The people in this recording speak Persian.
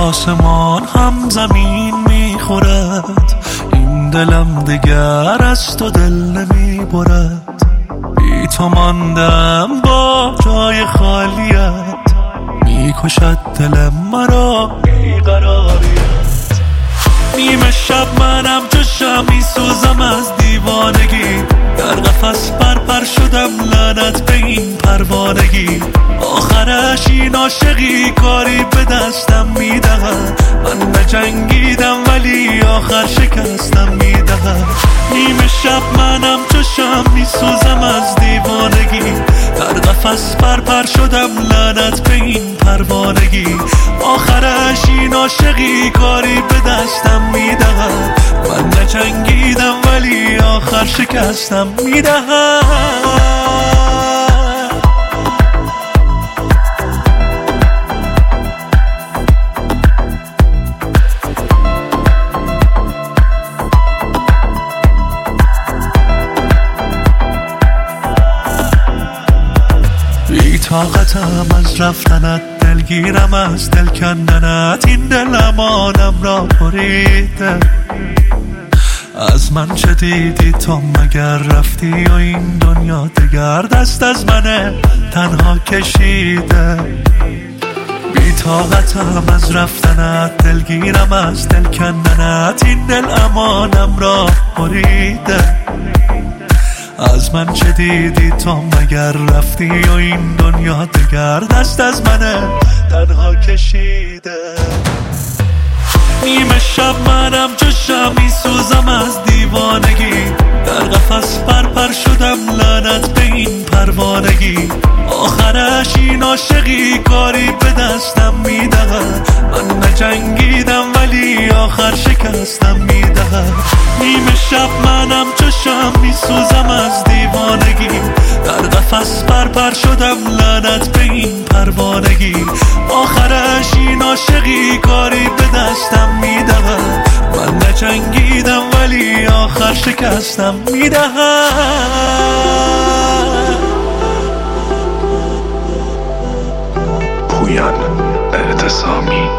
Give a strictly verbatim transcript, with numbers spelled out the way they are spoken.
آسمان هم زمین میخورد، این دلم دگر از تو دل نمیبرد. بی تو ماندم با جای خالیت، میکشد دلم مرا بیقراریت. نیمه شب منم جوشم میسوزم از دیوانگی، در قفس پرپر شدم لعنت به این پروانگی. آخرش این عاشقی کاری به دستم میدهد، من نجنگیدم ولی آخر شکستم میدهد. نیمه شب منم جوشم میسوزم از دیوانگی، در قفس پرپر شدم لعنت به این پروانگی. آخرش این عاشقی کاری به دستم میدهد، من نجنگیدم ولی آخر شکستم میدهد. بی طاقتم از رفتنت، دلگیرم از دل کندنت. این دل امانم را بریده، از من چه دیدی تو مگر رفتی و این دنیا دگر دست از من تنها کشیده. بی طاقتم از رفتنت، دلگیرم از دل کندنت. این دل امانم را بریده، از من چه دیدی تو مگر رفتی و این دنیا دگر دست از من تنها کشیده. نیمه شب منم جوشم میسوزم از دیوانگی، در قفس پرپر شدم لعنت به این پروانگی. آخرش این عاشقی کاری به دستم میدهد، من نجنگیدم ولی آخر شکستم میدهد. نیمه شب منم جوشم میسوزم از دیوانگی، در قفس پرپر شدم لعنت به این پروانگی. آخرش این عاشقی کاری به دستم میدهد، من نجنگیدم ولی آخر شکستم میدهد. پویان اعتصامی.